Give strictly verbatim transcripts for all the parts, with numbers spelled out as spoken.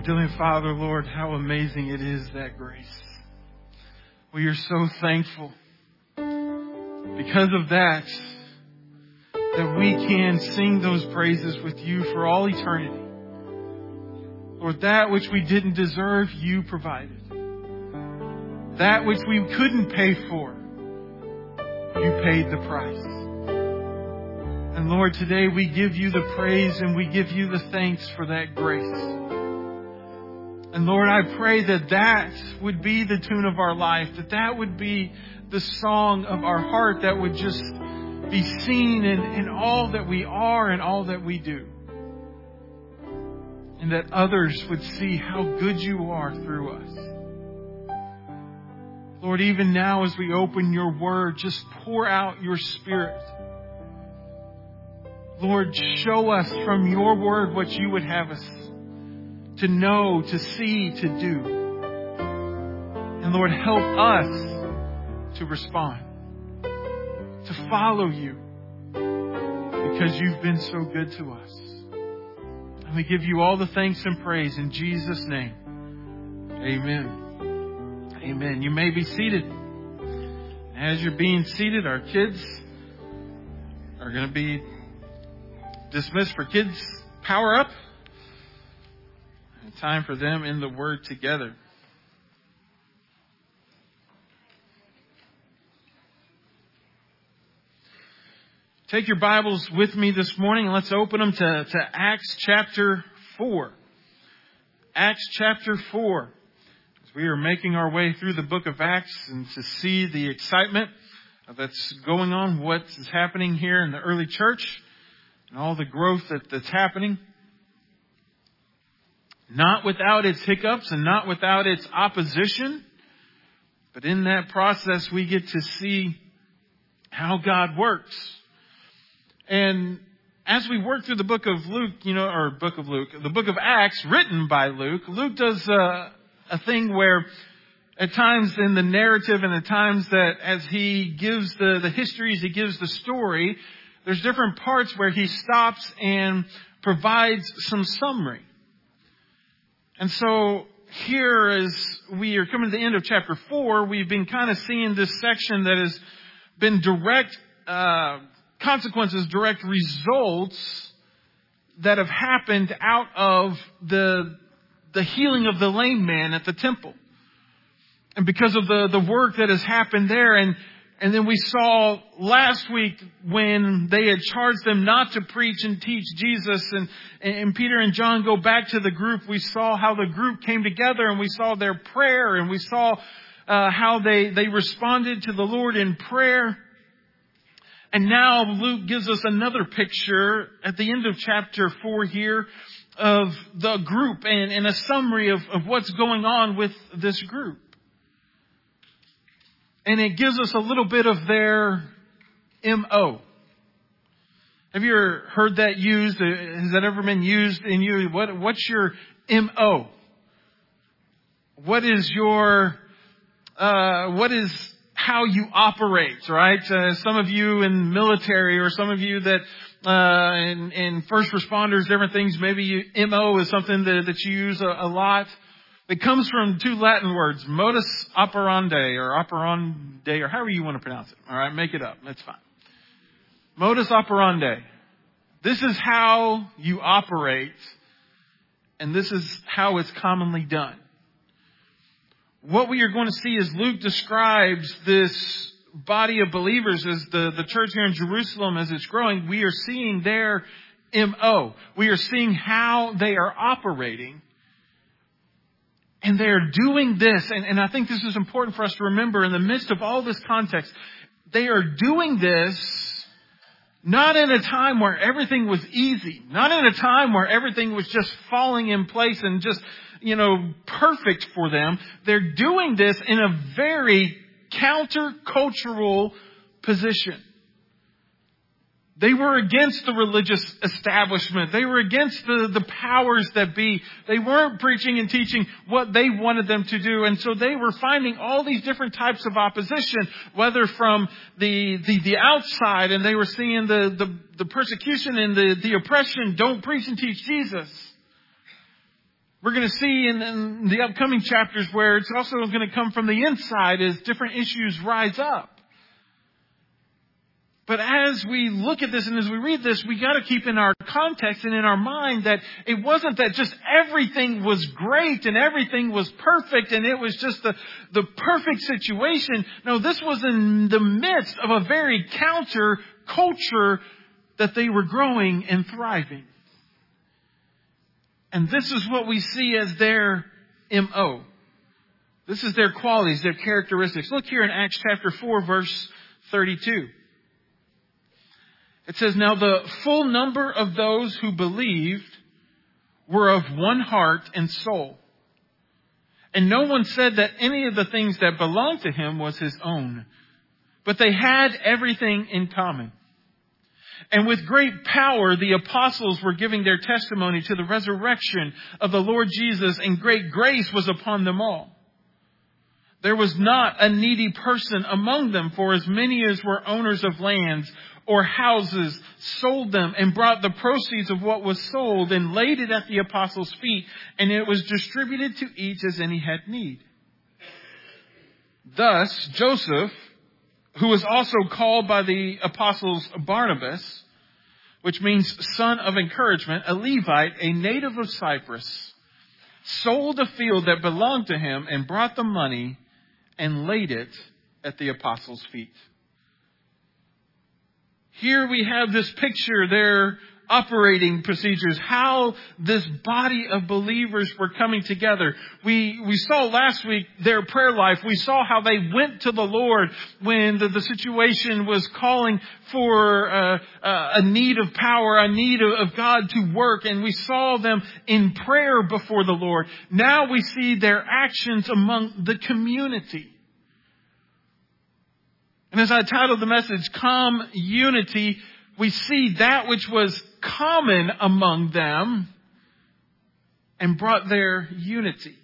Dear Father, Lord, how amazing it is, that grace. We are so thankful because of that, that we can sing those praises with you for all eternity. Lord, that which we didn't deserve, you provided. That which we couldn't pay for, you paid the price. And Lord, today we give you the praise and we give you the thanks for that grace. And Lord, I pray that that would be the tune of our life, that that would be the song of our heart, that would just be seen in, in all that we are and all that we do. And that others would see how good you are through us. Lord, even now as we open your word, just pour out your Spirit. Lord, show us from your word what you would have us to know, to see, to do. And Lord, help us to respond, to follow you, because you've been so good to us. And we give you all the thanks and praise in Jesus' name. Amen. Amen. You may be seated. As you're being seated, our kids are going to be dismissed for kids power up. Time for them in the Word together. Take your Bibles with me this morning and let's open them to, to Acts chapter four. Acts chapter four. As we are making our way through the book of Acts and to see the excitement that's going on, what is happening here in the early church and all the growth that, that's happening. Not without its hiccups and not without its opposition. But in that process, we get to see how God works. And as we work through the book of Luke, you know, or book of Luke, the book of Acts written by Luke, Luke does a, a thing where at times in the narrative and at times that as he gives the, the histories, he gives the story, there's different parts where he stops and provides some summary. And so here, as we are coming to the end of chapter four, we've been kind of seeing this section that has been direct uh, consequences, direct results that have happened out of the the healing of the lame man at the temple. And because of the, the work that has happened there. And, and then we saw last week when they had charged them not to preach and teach Jesus. And, and Peter and John go back to the group. We saw how the group came together and we saw their prayer. And we saw uh, how they, they responded to the Lord in prayer. And now Luke gives us another picture at the end of chapter four here of the group and, and a summary of, of what's going on with this group. And it gives us a little bit of their M O. Have you ever heard that used? Has that ever been used in you? What, what's your M O? What is your, uh, what is how you operate, right? Uh, some of you in military or some of you that, uh, in, in first responders, different things, maybe you, M O is something that, that you use a, a lot. It comes from two Latin words, modus operandi or operandi or however you want to pronounce it. All right, make it up. That's fine. Modus operandi. This is how you operate, and this is how it's commonly done. What we are going to see is Luke describes this body of believers as the, the church here in Jerusalem as it's growing. We are seeing their M O. We are seeing how they are operating. And they are doing this, and, and I think this is important for us to remember in the midst of all this context. They are doing this not in a time where everything was easy, not in a time where everything was just falling in place and just, you know, perfect for them. They're doing this in a very countercultural position. They were against the religious establishment. They were against the, the powers that be. They weren't preaching and teaching what they wanted them to do. And so they were finding all these different types of opposition, whether from the, the, the outside, and they were seeing the, the, the persecution and the, the oppression. Don't preach and teach Jesus. We're going to see in, in the upcoming chapters where it's also going to come from the inside as different issues rise up. But as we look at this and as we read this, we got to keep in our context and in our mind that it wasn't that just everything was great and everything was perfect and it was just the, the perfect situation. No, this was in the midst of a very counter culture that they were growing and thriving. And this is what we see as their M O. This is their qualities, their characteristics. Look here in Acts chapter four, verse thirty-two. It says, "Now the full number of those who believed were of one heart and soul. And no one said that any of the things that belonged to him was his own, but they had everything in common. And with great power, the apostles were giving their testimony to the resurrection of the Lord Jesus, and great grace was upon them all. There was not a needy person among them, for as many as were owners of lands or houses sold them and brought the proceeds of what was sold and laid it at the apostles' feet, and it was distributed to each as any had need. Thus, Joseph, who was also called by the apostles Barnabas, which means son of encouragement, a Levite, a native of Cyprus, sold a field that belonged to him and brought the money and laid it at the apostles' feet." Here we have this picture, their operating procedures, how this body of believers were coming together. We we saw last week their prayer life. We saw how they went to the Lord when the, the situation was calling for uh, uh, a need of power, a need of, of God to work. And we saw them in prayer before the Lord. Now we see their actions among the community. And as I titled the message, "Calm Unity," we see that which was common among them and brought their unity.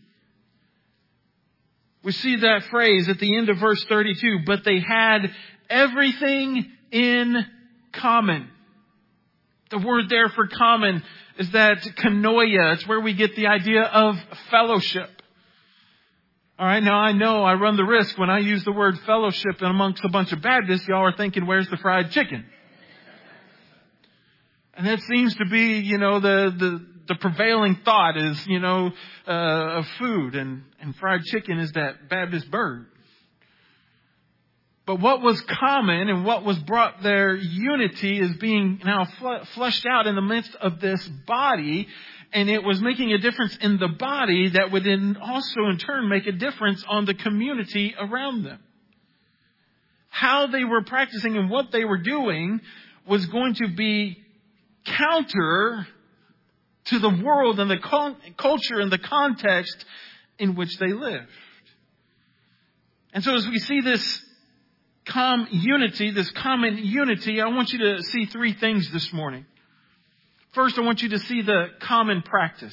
We see that phrase at the end of verse thirty-two, "But they had everything in common." The word there for common is that koinonia. It's where we get the idea of fellowship. All right, now I know I run the risk when I use the word fellowship amongst a bunch of Baptists, y'all are thinking, where's the fried chicken? And that seems to be, you know, the, the, the prevailing thought is, you know, uh, of food, and, and fried chicken is that Baptist bird. But what was common and what was brought their unity is being now fl- fleshed out in the midst of this body. And it was making a difference in the body that would then also in turn make a difference on the community around them. How they were practicing and what they were doing was going to be counter to the world and the con- culture and the context in which they lived. And so as we see this calm unity, this common unity, I want you to see three things this morning. First, I want you to see the common practice.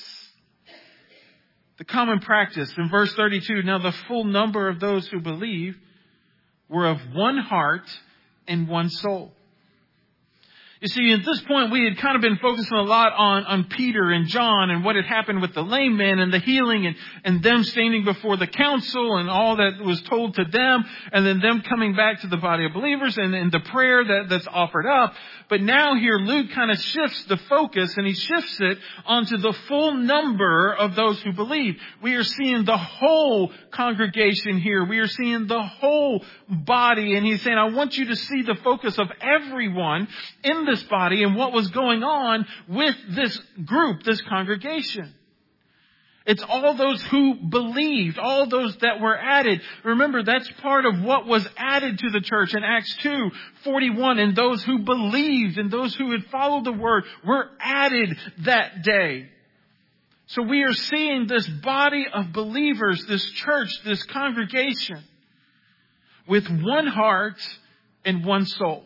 The common practice in verse thirty-two. "Now the full number of those who believed were of one heart and one soul." You see, at this point, we had kind of been focusing a lot on, on Peter and John and what had happened with the lame man and the healing and, and them standing before the council and all that was told to them, and then them coming back to the body of believers and, and the prayer that, that's offered up. But now here Luke kind of shifts the focus, and he shifts it onto the full number of those who believe. We are seeing the whole congregation here. We are seeing the whole body. And he's saying, I want you to see the focus of everyone in this body and what was going on with this group, this congregation. It's all those who believed, all those that were added. Remember, that's part of what was added to the church in Acts two forty-one. And those who believed and those who had followed the word were added that day. So we are seeing this body of believers, this church, this congregation, with one heart and one soul.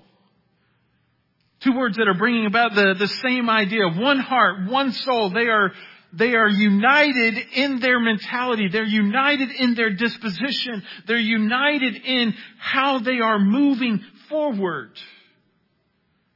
Two words that are bringing about the, the same idea. One heart, one soul. They are They are united in their mentality. They're united in their disposition. They're united in how they are moving forward.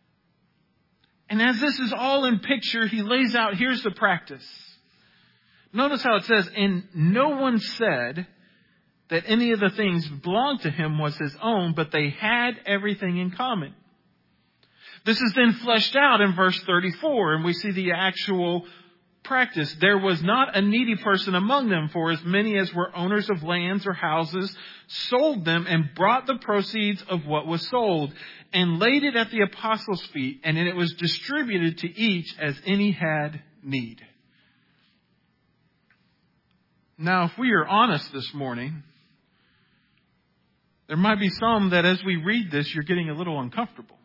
And as this is all in picture, he lays out, here's the practice. Notice how it says, and no one said that any of the things belonged to him was his own, but they had everything in common. This is then fleshed out in verse thirty-four, and we see the actual practice. There was not a needy person among them, for as many as were owners of lands or houses sold them and brought the proceeds of what was sold and laid it at the apostles' feet, and it was distributed to each as any had need. Now, if we are honest this morning, there might be some that as we read this, you're getting a little uncomfortable.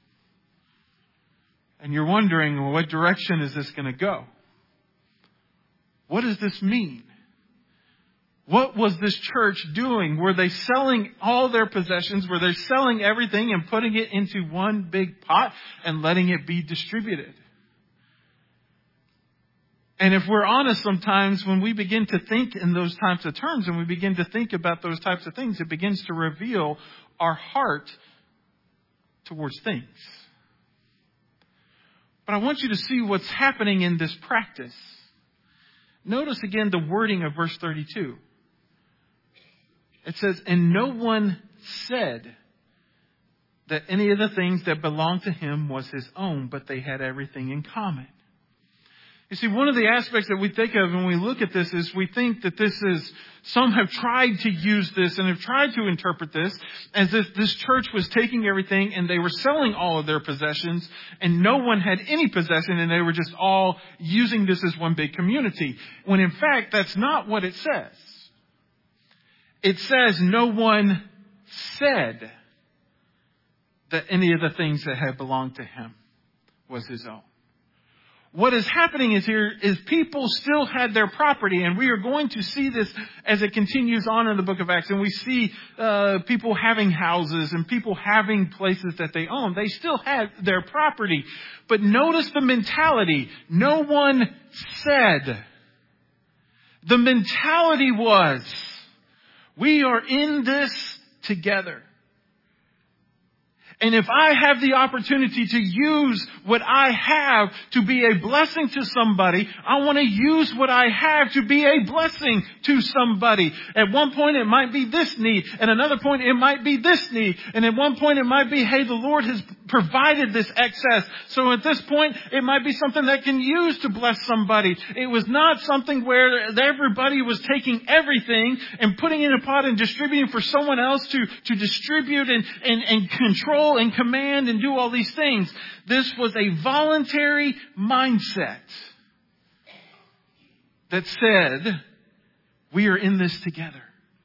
And you're wondering, well, what direction is this going to go? What does this mean? What was this church doing? Were they selling all their possessions? Were they selling everything and putting it into one big pot and letting it be distributed? And if we're honest, sometimes when we begin to think in those types of terms and we begin to think about those types of things, it begins to reveal our heart towards things. But I want you to see what's happening in this practice. Notice again the wording of verse thirty-two. It says, and no one said that any of the things that belonged to him was his own, but they had everything in common. You see, one of the aspects that we think of when we look at this is we think that this is, some have tried to use this and have tried to interpret this as if this church was taking everything and they were selling all of their possessions and no one had any possession and they were just all using this as one big community. When in fact, that's not what it says. It says no one said that any of the things that had belonged to him was his own. What is happening is here is people still had their property, and we are going to see this as it continues on in the book of Acts. And we see uh, people having houses and people having places that they own. They still had their property. But notice the mentality. No one said. The mentality was, we are in this together. And if I have the opportunity to use what I have to be a blessing to somebody, I want to use what I have to be a blessing to somebody. At one point it might be this need. At another point it might be this need. And at one point it might be, hey, the Lord has provided this excess. So at this point it might be something that can use to bless somebody. It was not something where everybody was taking everything and putting it in a pot and distributing for someone else to, to distribute and, and, and control and command and do all these things. This was a voluntary mindset that said, we are in this together.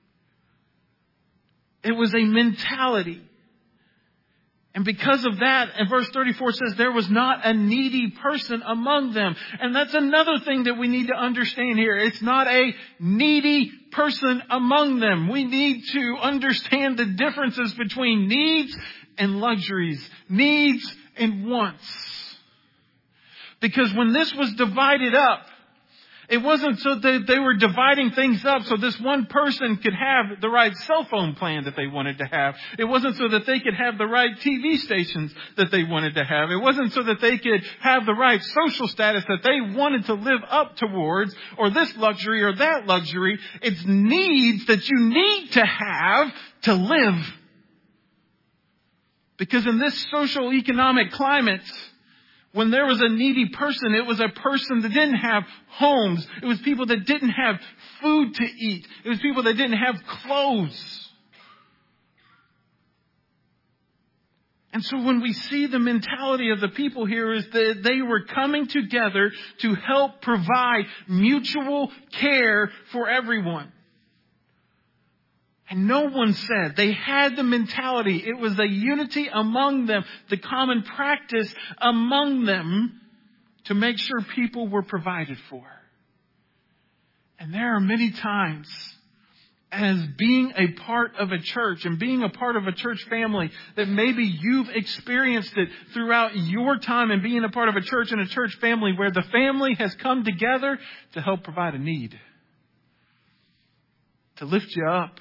It was a mentality. And because of that, and verse thirty-four says, there was not a needy person among them. And that's another thing that we need to understand here. It's not a needy person among them. We need to understand the differences between needs and luxuries, needs and wants. Because when this was divided up, it wasn't so that they were dividing things up so this one person could have the right cell phone plan that they wanted to have. It wasn't so that they could have the right T V stations that they wanted to have. It wasn't so that they could have the right social status that they wanted to live up towards, or this luxury or that luxury. It's needs that you need to have to live. Because in this social economic climate, when there was a needy person, it was a person that didn't have homes. It was people that didn't have food to eat. It was people that didn't have clothes. And so when we see the mentality of the people here is that they were coming together to help provide mutual care for everyone. And no one said. They had the mentality. It was a unity among them, the common practice among them to make sure people were provided for. And there are many times as being a part of a church and being a part of a church family that maybe you've experienced it throughout your time and being a part of a church and a church family where the family has come together to help provide a need, to lift you up.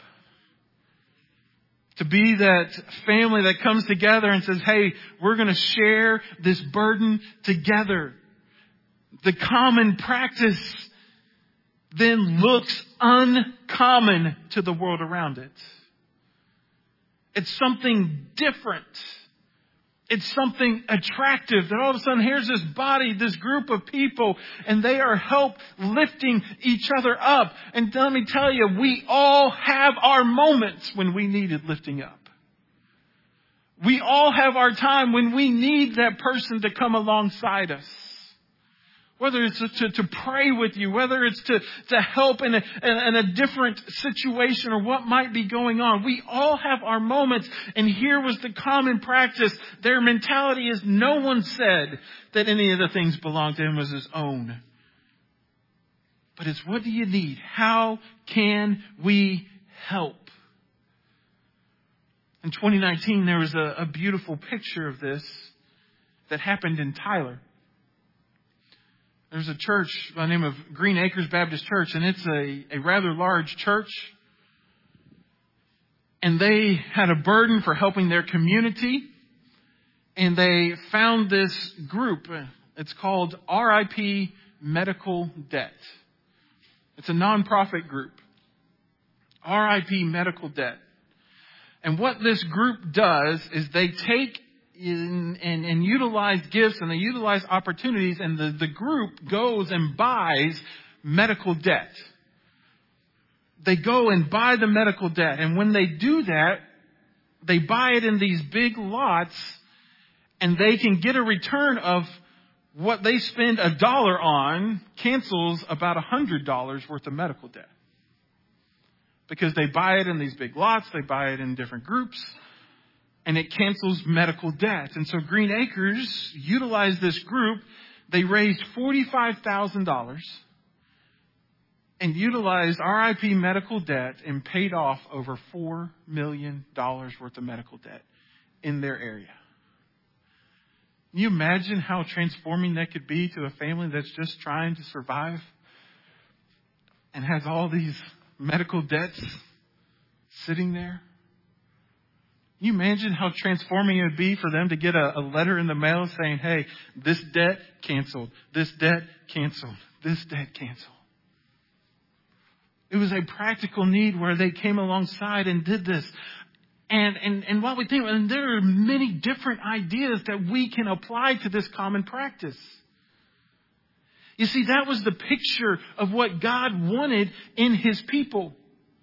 To be that family that comes together and says, hey, we're going to share this burden together. The common practice then looks uncommon to the world around it. It's something different. It's something attractive that all of a sudden here's this body, this group of people, and they are help lifting each other up. And let me tell you, we all have our moments when we needed lifting up. We all have our time when we need that person to come alongside us. Whether it's to, to pray with you, whether it's to, to help in a, in a different situation or what might be going on. We all have our moments. And here was the common practice. Their mentality is no one said that any of the things belonged to him was his own. But it's what do you need? How can we help? In twenty nineteen, there was a, a beautiful picture of this that happened in Tyler. There's a church by the name of Green Acres Baptist Church, and it's a, a rather large church. And they had a burden for helping their community. And they found this group. It's called R I P Medical Debt. It's a nonprofit group. R I P Medical Debt. And what this group does is they take In, and, and utilize gifts and they utilize opportunities, and the, the group goes and buys medical debt. They go and buy the medical debt. And when they do that, they buy it in these big lots, and they can get a return of what they spend a dollar on cancels about a hundred dollars worth of medical debt. Because they buy it in these big lots, they buy it in different groups. And it cancels medical debt. And so Green Acres utilized this group. They raised forty-five thousand dollars and utilized R I P medical debt and paid off over four million dollars worth of medical debt in their area. Can you imagine how transforming that could be to a family that's just trying to survive and has all these medical debts sitting there? Can you imagine how transforming it would be for them to get a, a letter in the mail saying, hey, this debt canceled, this debt canceled, this debt canceled. It was a practical need where they came alongside and did this. And, and, and while we think, and there are many different ideas that we can apply to this common practice. You see, that was the picture of what God wanted in his people.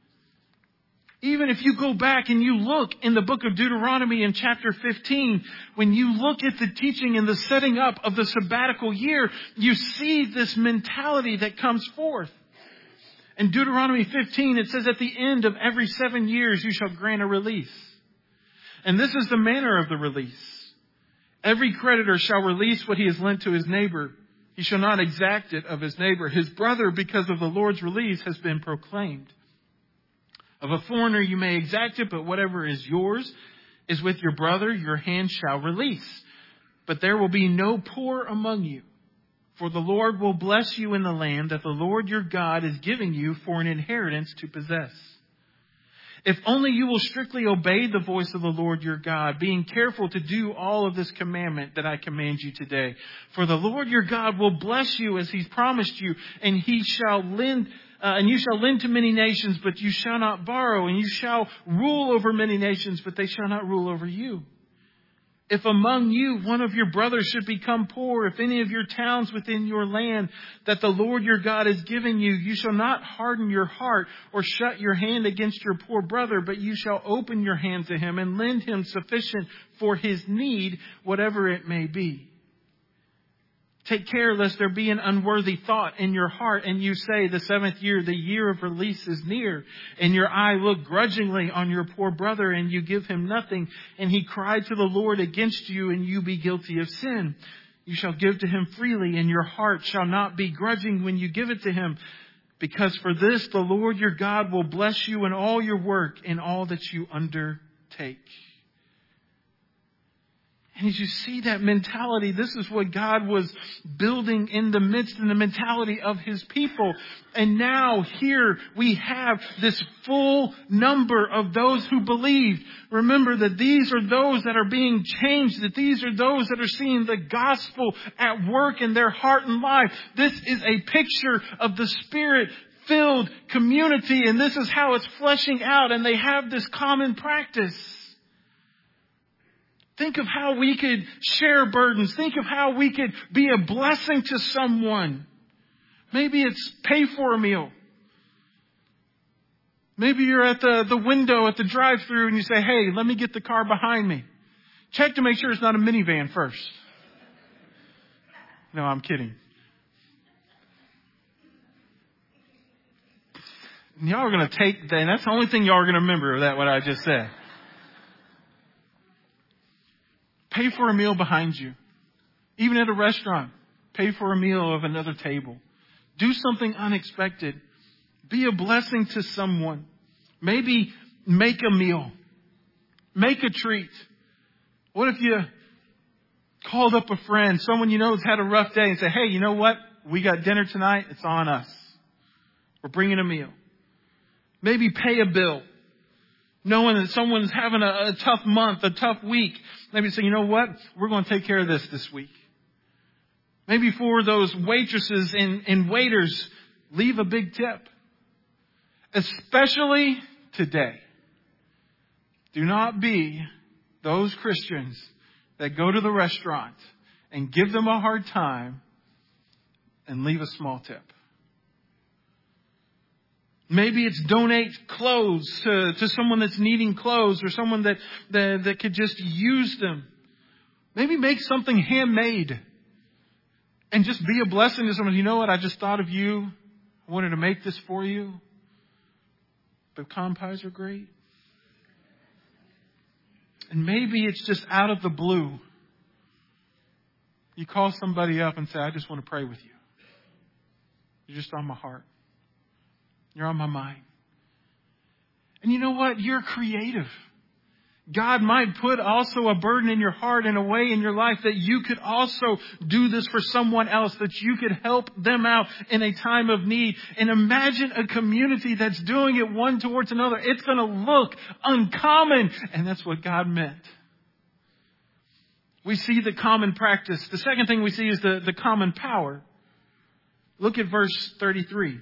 Even if you go back and you look in the book of Deuteronomy in chapter fifteen, when you look at the teaching and the setting up of the sabbatical year, you see this mentality that comes forth. In Deuteronomy fifteen, it says, at the end of every seven years, you shall grant a release. And this is the manner of the release. Every creditor shall release what he has lent to his neighbor. He shall not exact it of his neighbor. His brother, because of the Lord's release, has been proclaimed. Of a foreigner you may exact it, but whatever is yours is with your brother, your hand shall release. But there will be no poor among you. For the Lord will bless you in the land that the Lord your God is giving you for an inheritance to possess. If only you will strictly obey the voice of the Lord your God, being careful to do all of this commandment that I command you today. For the Lord your God will bless you as he's promised you, and he shall lend Uh, and you shall lend to many nations, but you shall not borrow. And you shall rule over many nations, but they shall not rule over you. If among you one of your brothers should become poor, if any of your towns within your land that the Lord your God has given you, you shall not harden your heart or shut your hand against your poor brother, but you shall open your hand to him and lend him sufficient for his need, whatever it may be. Take care lest there be an unworthy thought in your heart, and you say, the seventh year, the year of release is near, and your eye look grudgingly on your poor brother, and you give him nothing, and he cried to the Lord against you, and you be guilty of sin. You shall give to him freely, and your heart shall not be grudging when you give it to him, because for this the Lord your God will bless you in all your work, in all that you undertake. And as you see that mentality, this is what God was building in the midst in the mentality of his people. And now here we have this full number of those who believed. Remember that these are those that are being changed, that these are those that are seeing the gospel at work in their heart and life. This is a picture of the Spirit filled community, and this is how it's fleshing out, and they have this common practice. Think of how we could share burdens. Think of how we could be a blessing to someone. Maybe it's pay for a meal. Maybe you're at the, the window at the drive-thru and you say, hey, let me get the car behind me. Check to make sure it's not a minivan first. No, I'm kidding. And y'all are going to take that. And that's the only thing y'all are going to remember of that, what I just said. Pay for a meal behind you. Even at a restaurant, pay for a meal of another table. Do something unexpected. Be a blessing to someone. Maybe make a meal. Make a treat. What if you called up a friend, someone you know has had a rough day, and say, hey, you know what? We got dinner tonight. It's on us. We're bringing a meal. Maybe pay a bill. Knowing that someone's having a, a tough month, a tough week. Maybe say, you know what? We're going to take care of this this week. Maybe for those waitresses and, and waiters, leave a big tip. Especially today. Do not be those Christians that go to the restaurant and give them a hard time and leave a small tip. Maybe it's donate clothes to, to someone that's needing clothes or someone that, that, that could just use them. Maybe make something handmade and just be a blessing to someone. You know what? I just thought of you. I wanted to make this for you. Pecan pies are great. And maybe it's just out of the blue. You call somebody up and say, I just want to pray with you. You're just on my heart. You're on my mind. And you know what? You're creative. God might put also a burden in your heart in a way in your life that you could also do this for someone else, that you could help them out in a time of need. And imagine a community that's doing it one towards another. It's going to look uncommon. And that's what God meant. We see the common practice. The second thing we see is the, the common power. Look at verse thirty-three.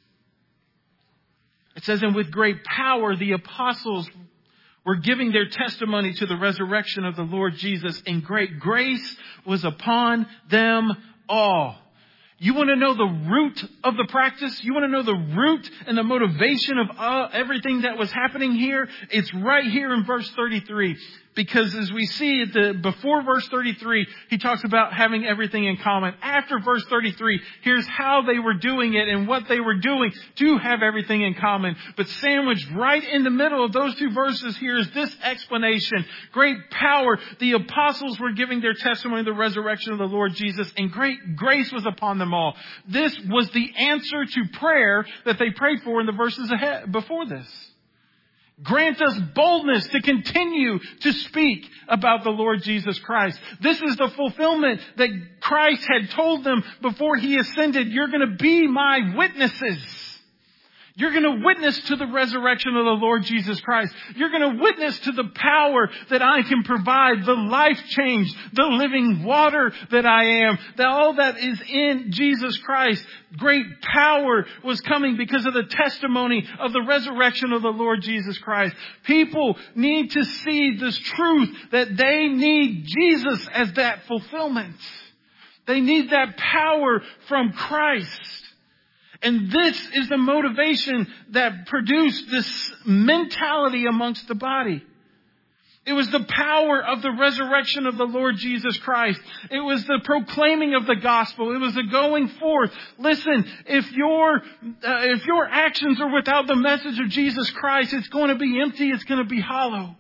It says, and with great power, the apostles were giving their testimony to the resurrection of the Lord Jesus, and great grace was upon them all. You want to know the root of the practice? You want to know the root and the motivation of uh, everything that was happening here? It's right here in verse thirty-three. Because as we see at the, before verse thirty-three, he talks about having everything in common. After verse thirty-three, here's how they were doing it and what they were doing to have everything in common. But sandwiched right in the middle of those two verses here is this explanation. Great power. The apostles were giving their testimony of the resurrection of the Lord Jesus, and great grace was upon them all. This was the answer to prayer that they prayed for in the verses ahead before this. Grant us boldness to continue to speak about the Lord Jesus Christ. This is the fulfillment that Christ had told them before he ascended. You're going to be my witnesses. You're going to witness to the resurrection of the Lord Jesus Christ. You're going to witness to the power that I can provide, the life change, the living water that I am, that all that is in Jesus Christ. Great power was coming because of the testimony of the resurrection of the Lord Jesus Christ. People need to see this truth that they need Jesus as that fulfillment. They need that power from Christ. And this is the motivation that produced this mentality amongst the body. It was the power of the resurrection of the Lord Jesus Christ. It was the proclaiming of the gospel. It was the going forth. Listen, if your uh, if your actions are without the message of Jesus Christ, it's going to be empty. It's going to be hollow.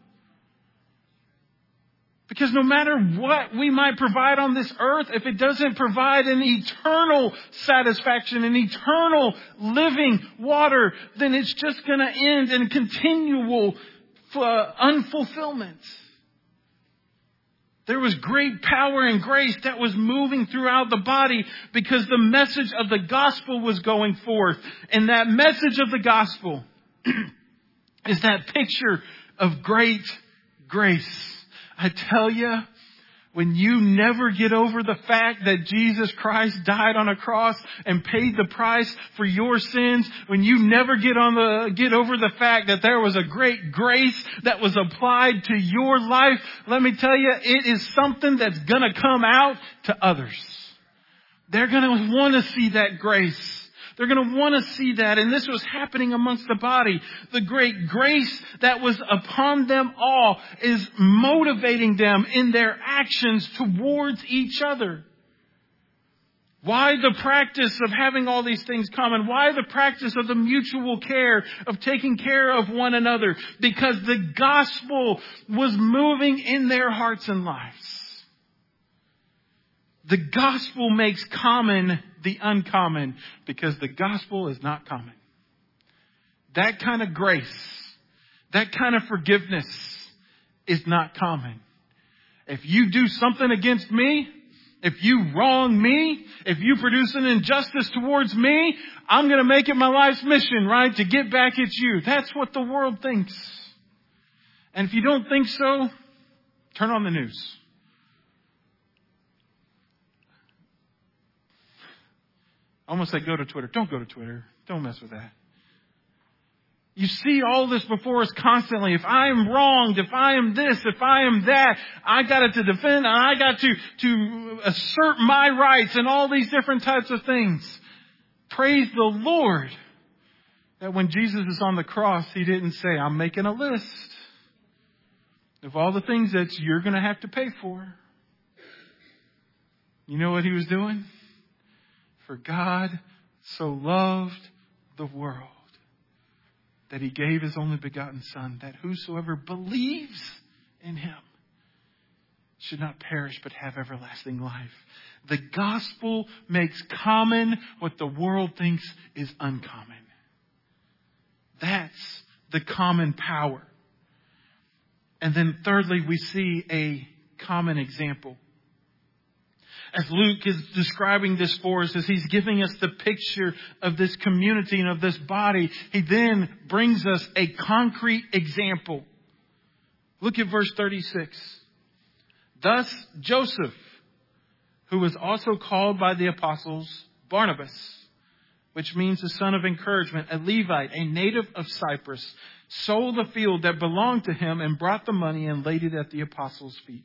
Because no matter what we might provide on this earth, if it doesn't provide an eternal satisfaction, an eternal living water, then it's just going to end in continual uh, unfulfillment. There was great power and grace that was moving throughout the body because the message of the gospel was going forth. And that message of the gospel is that picture of great grace. I tell you, When you never get over the fact that Jesus Christ died on a cross and paid the price for your sins, when you never get on the, get over the fact that there was a great grace that was applied to your life, let me tell you, it is something that's gonna come out to others. They're gonna want to see that grace. They're going to want to see that. And this was happening amongst the body. The great grace that was upon them all is motivating them in their actions towards each other. Why the practice of having all these things common? Why the practice of the mutual care, of taking care of one another? Because the gospel was moving in their hearts and lives. The gospel makes common the uncommon, because the gospel is not common. That kind of grace, that kind of forgiveness is not common. If you do something against me, if you wrong me, if you produce an injustice towards me, I'm going to make it my life's mission, right? To get back at you. That's what the world thinks. And if you don't think so, turn on the news. I almost say go to Twitter. Don't go to Twitter. Don't mess with that. You see all this before us constantly. If I am wronged, if I am this, if I am that, I got it to defend, and I got to, to assert my rights and all these different types of things. Praise the Lord that when Jesus is on the cross, He didn't say, I'm making a list of all the things that you're going to have to pay for. You know what He was doing? For God so loved the world that He gave His only begotten Son, that whosoever believes in Him should not perish but have everlasting life. The gospel makes common what the world thinks is uncommon. That's the common power. And then thirdly, we see a common example. As Luke is describing this for us, as he's giving us the picture of this community and of this body, he then brings us a concrete example. Look at verse thirty-six. Thus Joseph, who was also called by the apostles Barnabas, which means the son of encouragement, a Levite, a native of Cyprus, sold the field that belonged to him and brought the money and laid it at the apostles' feet.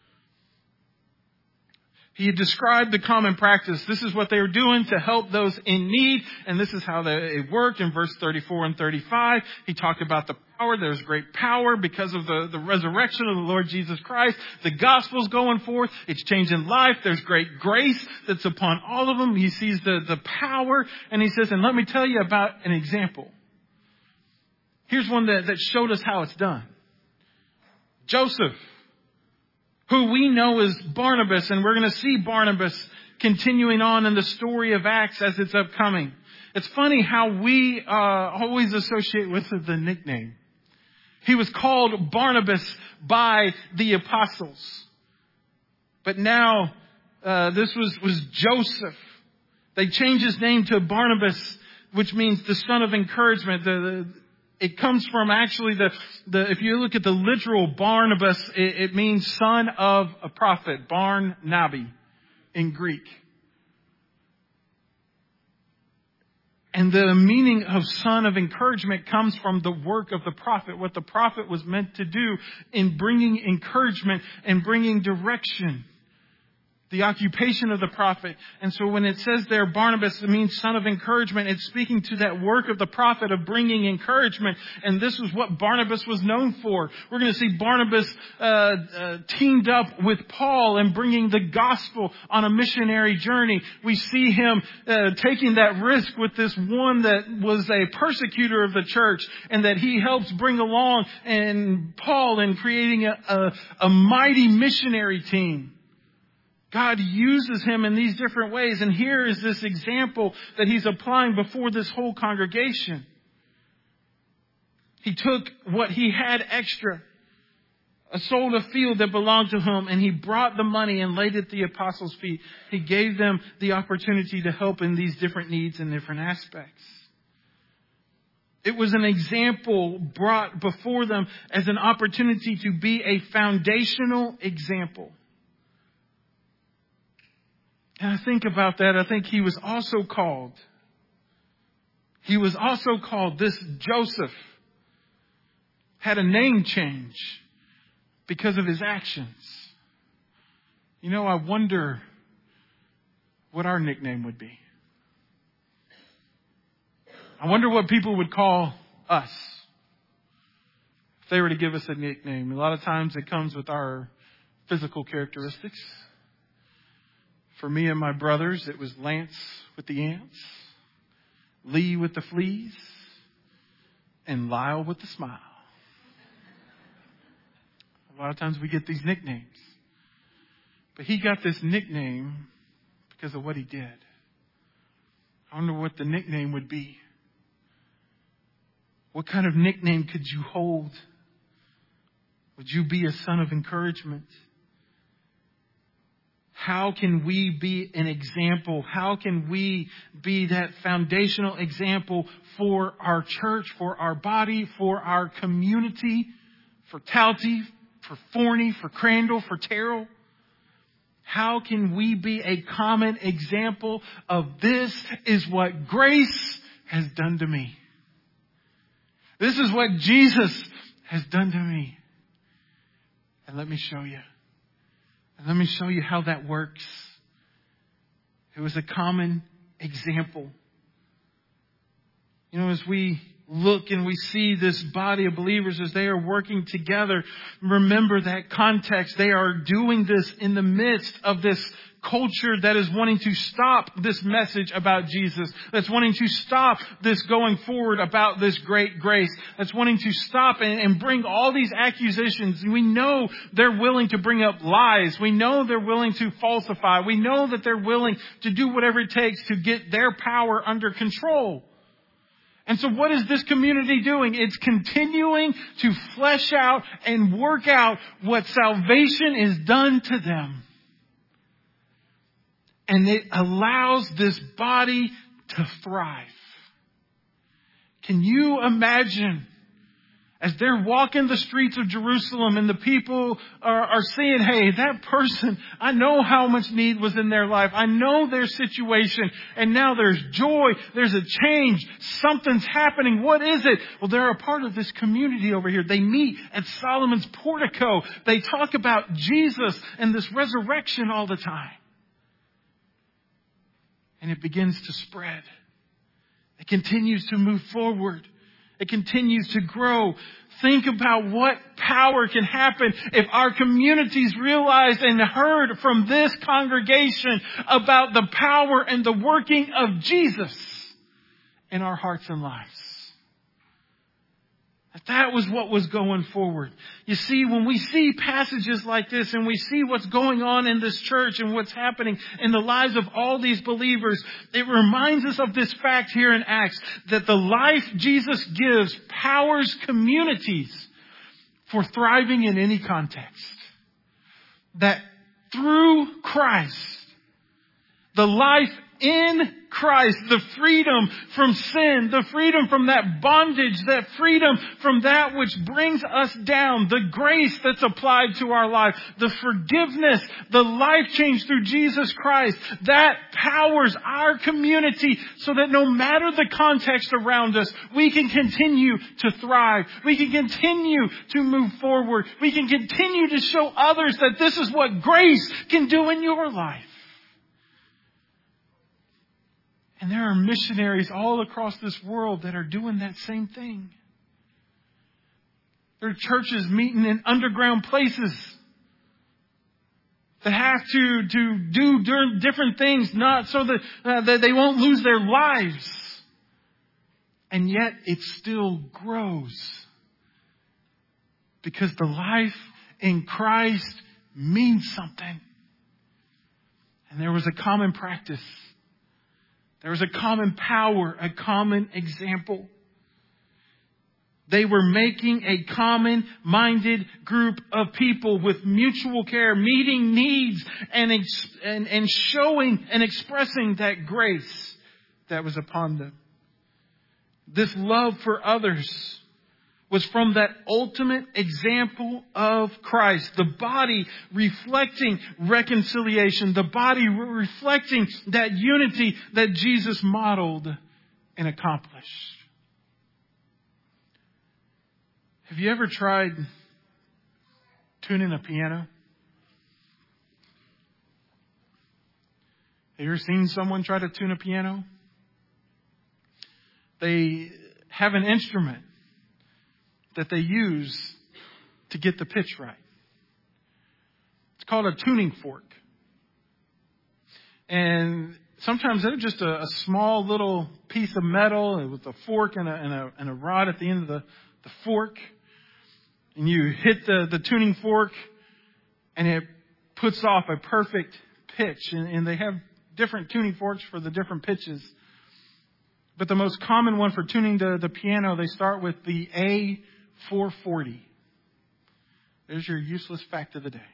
He had described the common practice. This is what they were doing to help those in need. And this is how it worked in verse thirty-four and thirty-five. He talked about the power. There's great power because of the, the resurrection of the Lord Jesus Christ. The gospel's going forth. It's changing life. There's great grace that's upon all of them. He sees the, the power. And he says, and let me tell you about an example. Here's one that, that showed us how it's done. Joseph, who we know as Barnabas, and we're going to see Barnabas continuing on in the story of Acts as it's upcoming. It's funny how we uh, always associate with the nickname. He was called Barnabas by the apostles. But now uh, this was, was Joseph. They changed his name to Barnabas, which means the son of encouragement. The, the It comes from actually the, the, if you look at the literal Barnabas, it, it means son of a prophet, Barn Nabi in Greek. And the meaning of son of encouragement comes from the work of the prophet, what the prophet was meant to do in bringing encouragement and bringing direction. The occupation of the prophet. And so when it says there, Barnabas, it means son of encouragement. It's speaking to that work of the prophet of bringing encouragement. And this is what Barnabas was known for. We're going to see Barnabas uh, uh, teamed up with Paul and bringing the gospel on a missionary journey. We see him uh, taking that risk with this one that was a persecutor of the church and that he helps bring along, and Paul in creating a, a, a mighty missionary team. God uses him in these different ways. And here is this example that he's applying before this whole congregation. He took what he had extra, sold a field that belonged to him, and he brought the money and laid it at the apostles' feet. He gave them the opportunity to help in these different needs and different aspects. It was an example brought before them as an opportunity to be a foundational example. And I think about that. I think he was also called. He was also called, this Joseph had a name change because of his actions. You know, I wonder what our nickname would be. I wonder what people would call us if they were to give us a nickname. A lot of times it comes with our physical characteristics. For me and my brothers, it was Lance with the ants, Lee with the fleas, and Lyle with the smile. A lot of times we get these nicknames. But he got this nickname because of what he did. I wonder what the nickname would be. What kind of nickname could you hold? Would you be a son of encouragement? How can we be an example? How can we be that foundational example for our church, for our body, for our community, for Talty, for Forney, for Crandall, for Terrell? How can we be a common example of this is what grace has done to me? This is what Jesus has done to me. And let me show you. And let me show you how that works. It was a common example. You know, as we look and we see this body of believers as they are working together, remember that context. They are doing this in the midst of this culture that is wanting to stop this message about Jesus, that's wanting to stop this going forward about this great grace, that's wanting to stop and, and bring all these accusations. We know they're willing to bring up lies. We know they're willing to falsify. We know that they're willing to do whatever it takes to get their power under control. And so what is this community doing? It's continuing to flesh out and work out what salvation is done to them. And it allows this body to thrive. Can you imagine as they're walking the streets of Jerusalem and the people are, are seeing, hey, that person, I know how much need was in their life. I know their situation. And now there's joy. There's a change. Something's happening. What is it? Well, they're a part of this community over here. They meet at Solomon's portico. They talk about Jesus and this resurrection all the time. And it begins to spread. It continues to move forward. It continues to grow. Think about what power can happen if our communities realized and heard from this congregation about the power and the working of Jesus in our hearts and lives. That was what was going forward. You see, when we see passages like this and we see what's going on in this church and what's happening in the lives of all these believers, it reminds us of this fact here in Acts that the life Jesus gives powers communities for thriving in any context. That through Christ, the life in Christ, the freedom from sin, the freedom from that bondage, that freedom from that which brings us down, the grace that's applied to our life, the forgiveness, the life change through Jesus Christ, that powers our community so that no matter the context around us, we can continue to thrive. We can continue to move forward. We can continue to show others that this is what grace can do in your life. And there are missionaries all across this world that are doing that same thing. There are churches meeting in underground places that have to, to do different things, not so that, uh, that they won't lose their lives. And yet it still grows. Because the life in Christ means something. And there was a common practice. There was a common power, a common example. They were making a common-minded group of people with mutual care, meeting needs and, ex- and, and showing and expressing that grace that was upon them. This love for others was from that ultimate example of Christ. The body reflecting reconciliation. The body re- reflecting that unity that Jesus modeled and accomplished. Have you ever tried tuning a piano? Have you ever seen someone try to tune a piano? They have an instrument that they use to get the pitch right. It's called a tuning fork. And sometimes they're just a, a small little piece of metal with a fork and a, and a, and a rod at the end of the, the fork. And you hit the, the tuning fork and it puts off a perfect pitch. And, and they have different tuning forks for the different pitches. But the most common one for tuning the, the piano, they start with the A four forty. There's your useless fact of the day.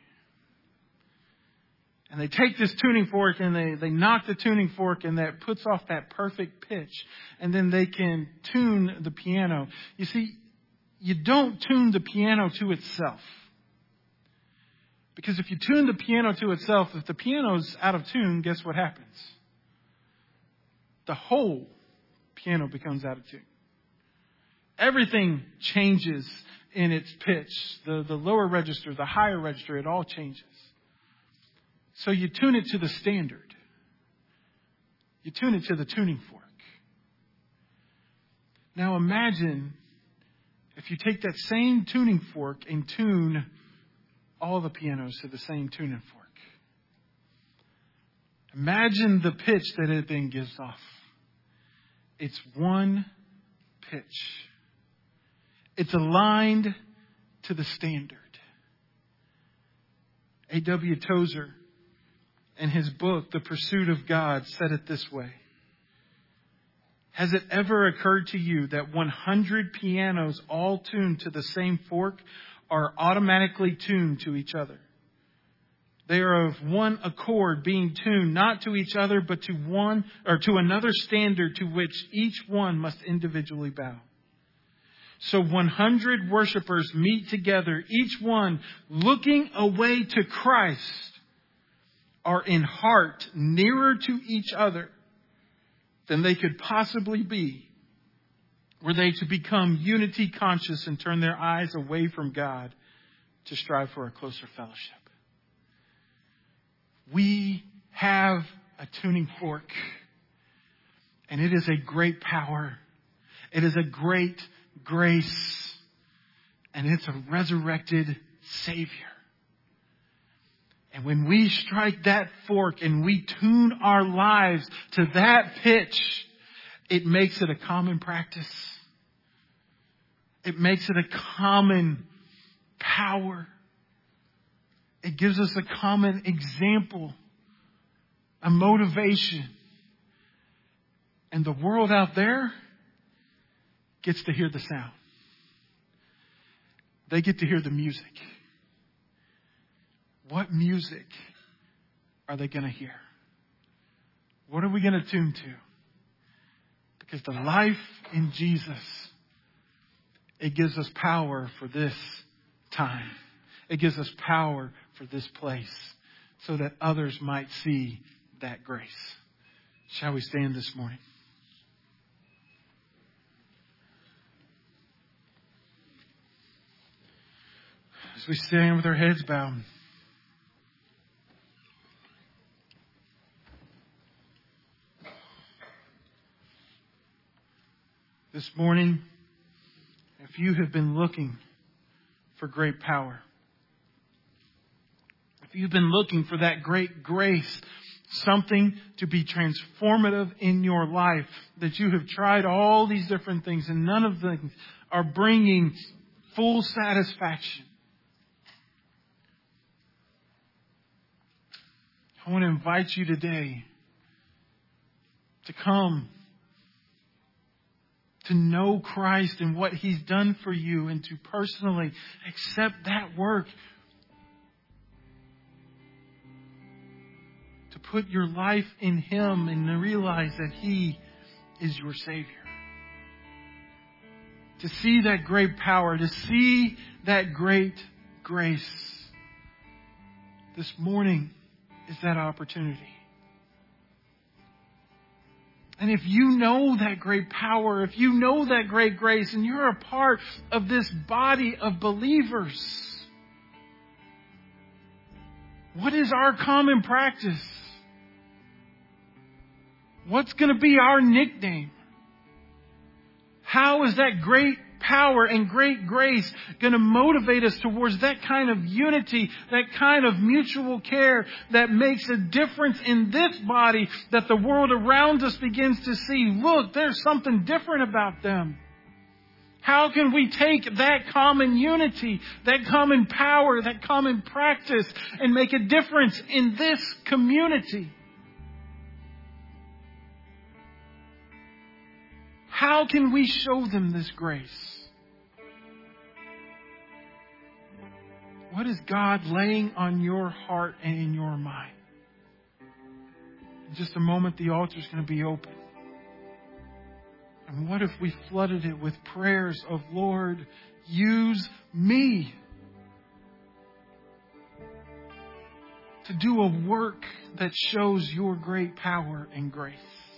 And they take this tuning fork and they, they knock the tuning fork and that puts off that perfect pitch. And then they can tune the piano. You see, you don't tune the piano to itself. Because if you tune the piano to itself, if the piano's out of tune, guess what happens? The whole piano becomes out of tune. Everything changes in its pitch. The, the lower register, the higher register, it all changes. So you tune it to the standard. You tune it to the tuning fork. Now imagine if you take that same tuning fork and tune all the pianos to the same tuning fork. Imagine the pitch that it then gives off. It's one pitch. It's aligned to the standard. A W Tozer, in his book, The Pursuit of God, said it this way. Has it ever occurred to you that one hundred pianos all tuned to the same fork are automatically tuned to each other? They are of one accord, being tuned not to each other, but to one or to another standard to which each one must individually bow. So one hundred worshipers meet together, each one looking away to Christ, are in heart nearer to each other than they could possibly be, were they to become unity conscious and turn their eyes away from God to strive for a closer fellowship. We have a tuning fork, and it is a great power. It is a great grace, and it's a resurrected Savior. And when we strike that fork and we tune our lives to that pitch, it makes it a common practice. It makes it a common power. It gives us a common example, a motivation. And the world out there gets to hear the sound. They get to hear the music. What music are they going to hear? What are we going to tune to? Because the life in Jesus, it gives us power for this time. It gives us power for this place so that others might see that grace. Shall we stand this morning? As we stand with our heads bowed. This morning, if you have been looking for great power, if you've been looking for that great grace, something to be transformative in your life, that you have tried all these different things and none of them are bringing full satisfaction, I want to invite you today to come to know Christ and what He's done for you and to personally accept that work. To put your life in Him and to realize that He is your Savior. to see that great power, to see that great grace. This morning is that opportunity. And if you know that great power, if you know that great grace, and you're a part of this body of believers, what is our common practice? What's going to be our nickname? How is that great power and great grace going to motivate us towards that kind of unity, that kind of mutual care that makes a difference in this body, that the world around us begins to see, look, there's something different about them? How can we take that common unity, that common power, that common practice, and make a difference in this community? How can we show them this grace? What is God laying on your heart and in your mind? In just a moment, the altar is going to be open. And what if we flooded it with prayers of, Lord, use me to do a work that shows your great power and grace?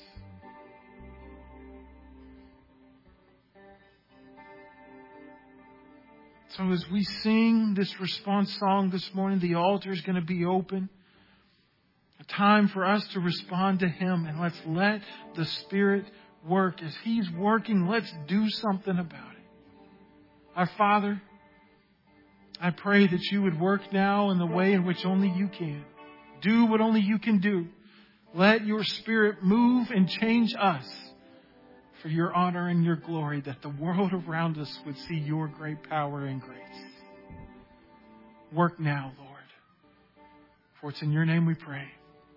So as we sing this response song this morning, the altar is going to be open. A time for us to respond to Him. And let's let the Spirit work. As He's working, let's do something about it. Our Father, I pray that you would work now in the way in which only you can. Do what only you can do. Let your Spirit move and change us for your honor and your glory, that the world around us would see your great power and grace. Work now, Lord. For it's in your name we pray.